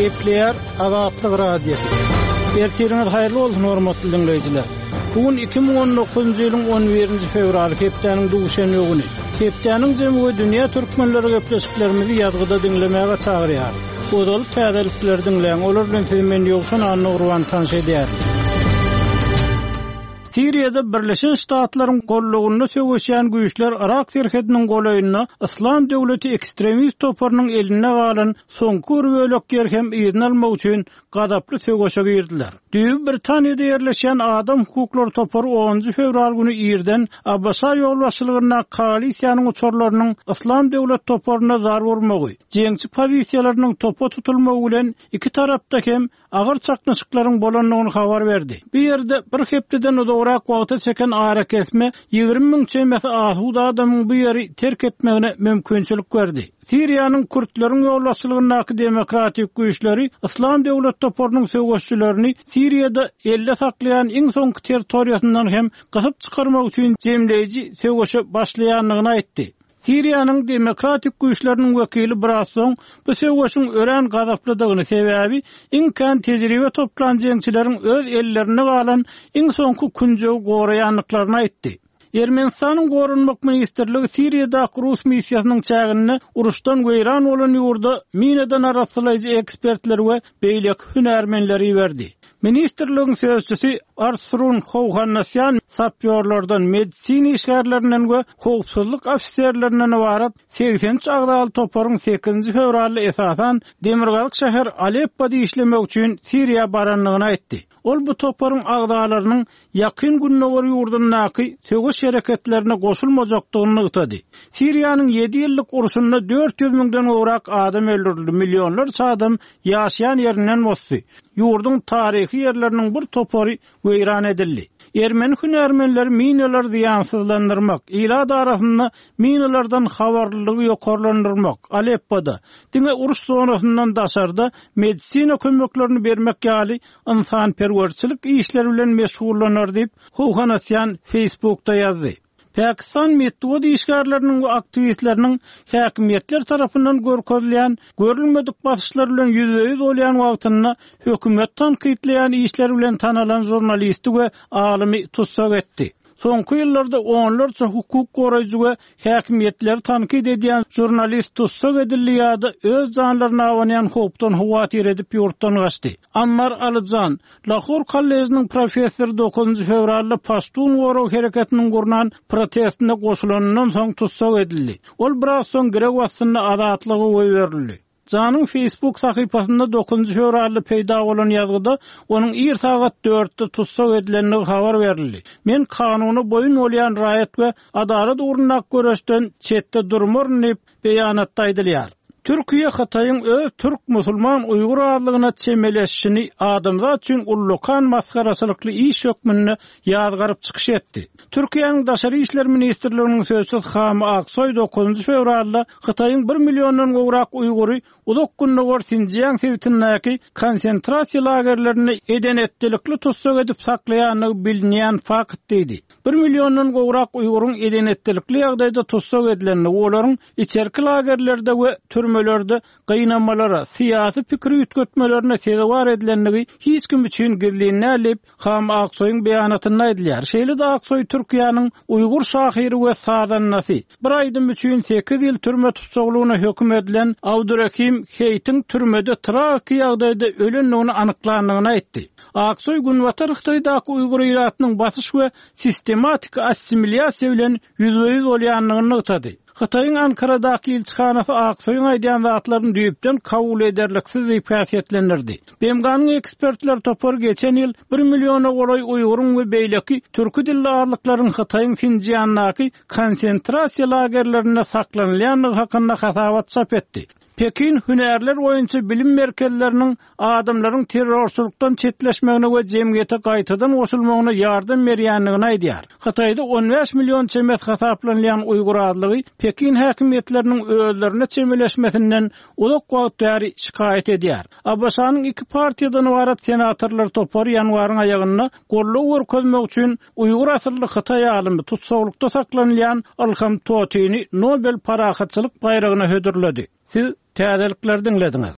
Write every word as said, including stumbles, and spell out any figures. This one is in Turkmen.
Kepler Azatlyk radiosu. Ertiriniz hayırlı olsun hormatly dinleyijiler. Bugün iki bin on dokuzuncu ýylyň on birinji fevraly hepdeniň duşany güni. Hepdeniň jemgy dünýä türkmenleri gepleşiklerimizi ýazgyda dinlemäge çagyrýar. Ozal täzelikler dinleýän olar bilen temen ýokşan anny urwan tanış edýär. Siriýada Birleşen Ştatlaryň gollugyny söwüşýän güýçler Irak serhediniň golaýyna Islam döwleti ekstremist toparynyň eline galan soňky bölek ýer hem ýerden almak üçin gadaply söwüşe girdiler. Düýb Britaniýada ýerleşýän adam hukuklary topary onuncu fevral güni ýerden Abbasa ýolbaşçylygyna koalisiýanyň uçurlarynyň Islam döwlet toparyna zar wurmagy, jeňçi pozisiýalarynyň topa tutulmagy bilen iki tarapda hem agyr çaknaşyklaryň bolanlygyny habar berdi. Bu ýerde bir hepdeden uzak wagta çeken ara kesme ýygrimi miň çeýmesi ahuda adamyň bu ýeri terk etmegine mümkinçilik berdi. Siriýanyň Kürtlerin ýolbaşçylygynyň demokratik güýçleri Islam döwlet toparynyň söwüşçilerini Siriýada elle saklayan iň soňky territoriýasyndan hem gasyp çykarmak üçin jemleýiji söwüşe başlaýanlygyny aýtdy. Siriýanyň demokratik güýçleriniň wekili biraz soň bu söwüşiň ören gazaplydygyny sebäbi iňkan tejribe toplan jeňçileriň öz ellerine galan iň soňky kunjogy goraýanlyklaryny aýtdy. Ermenistanyň gorunmak ministerligi Siriýada Rus missiýasynyň çägini uruşdan weýran bolan ýurda minadan araslyjy ekspertler we beýlek hünärmenleri berdi. Ministerligiň sözçüsi Arsurun Howhannasyan sapýorlardan medisina işgärlerinden we howpsuzlyk ofisiýerlerinden ibaret seksen çagdaly toparyň sekizinji fevralda esasan Demirgazyk şäher Aleppo'da işlemek üçin Siriýa baranlygyny aýtdy. Ol bu toparyň agdalarynyň ýakyn günleri ýurdundaky söwüş hereketlerine goşulmajakdygyny ýetdi. Siriýanyň ýedi ýyllyk uruşynda dört ýüz miňden gowrak adam öldürildi, millionlarça adam ýaşaýan ýerinden bosdy. Ýurdun taryhy ýerleriniň bir topary weýran edildi. Ermeni hünärmenleri minalar ziýansızlandyrmak, Irak arasynda minalardan habarlylygy ýokarlandyrmak, Aleppo'da, diňe uruş zonasyndan daşarda medisina kömeklerini bermek ýaly insanperwerçilik işleri bilen meşgullanýar diýip Howhannasyan Facebook'ta ýazdy. Pakistan metodi işgärleriniň we aktivistleriniň häkimetler tarapyndan görkezilýän görülmedik basyşlar bilen ýüzüýüz bolýan wagtyna hökümet tanqidleýän işler bilen tanalan jurnalisti we alymy tutsak etdi. Soňky ýyllarda onlarça hukuk goraýjy we häkimetler tanqid edýän jurnalist tutsak edildi ýa-da öz janlaryna awanýan howpdan hawatyr edip ýurtdan gaçdy. Ammar Alyjan, Lahor kollejining professory dokuzunju fevralda Pashtun gorag hereketiniň gurnan protestine goşulanyndan soň tutsak edildi. Ol biraz soň gerek wagtynda azatlygy berildi. Janyň Facebook sahypasynda dokuzunju fevralda peýda bolan ýazgyda onuň ir sagat dörtde tutsak edilenligi habar berildi. Men kanuny boyun bolýan raýat we adalet ugrundan göreşden çetde durmur diýip beýanatda aýdylýar. Türkiýe Hataýyň öz türk musulman Uýgur adlygyna çemeleşini adamzat üçin ullukan maskaraçylykly iş hökmüne ýazgaryp çykyş etdi. Türkiýanyň daşary işler ministrliginiň sözçüsi Hamy Aksoy dokuzunju fevralda Hataýyň bir milliondon gowrak Uýgury uzak günler Sinjiang sewtindäki konsentrasiýa lagerlerine edenetlikli tutsak edip saklaýanyny bilinýän fakt diýdi. bir milliondon gowrak Uýguryň edenetlikli ýagdaýda tutsak edilenini, olaryň içerki lagerlerde we türmelerde gynamalara, syýasy pikir ýetgetmelerine sebäp edilenligi hiç kim üçin gizlenýär diýip Hamy Aksoy'un beýanatyna aýdylýar. Şeýle-de Aksoy Türkiýanyň Uýgur şahyry we sadannasy bir aýdym üçin sekiz ýyl türme tutsaklygyna hökm edilen Abdurakim Heytiň türmede traki ýagdaýda ölenligini anyklandygyny aýtdy. Aksoy Günwatar Hytaýdaky Uýgur ýuratynyň basyş we sistematik assimiliasiýa bilen ýüzüýüz bolýanlygyny ýetdi. Hytaýyň Ankaradaky elçihanasy Aksoy'un aýdýan zatlaryny düýpden kabul ederliksiz diýip häsiýetlendirdi. Bemganyň ekspertler topar geçen ýyl bir milliona golaý Uýguryň we beýleki türkü dilli arlyklaryň Hytaýyň Sinjiandaky konsentrasiýa lagerlerinde saklanylýanlygy hakynda hasabat çap etdi. Pekin hünärler boýunça bilim merkezleriniň adamlaryň terrorçulukdan çetleşmegine we jemgyýete gaýtadan goşulmagyna ýardam berýänligini aýdýar. Hataýda on beş million çemet hasaplanýan Uýgur adlygy Pekin häkimetleriniň özlerine çemeleşmesinden uzak wagt bäri şikaýet edýär. Abbasanyň iki partiýadan ibaret senatorlar topar ýanwaryň aýagyna golluk görkezmek üçin Uýgur asylly Hytaý alymy tutsaklykda saklanýan Alham Totyny Nobel parahatçylyk bayragyna hödürledi. Siz täzelikler dinlediňiz.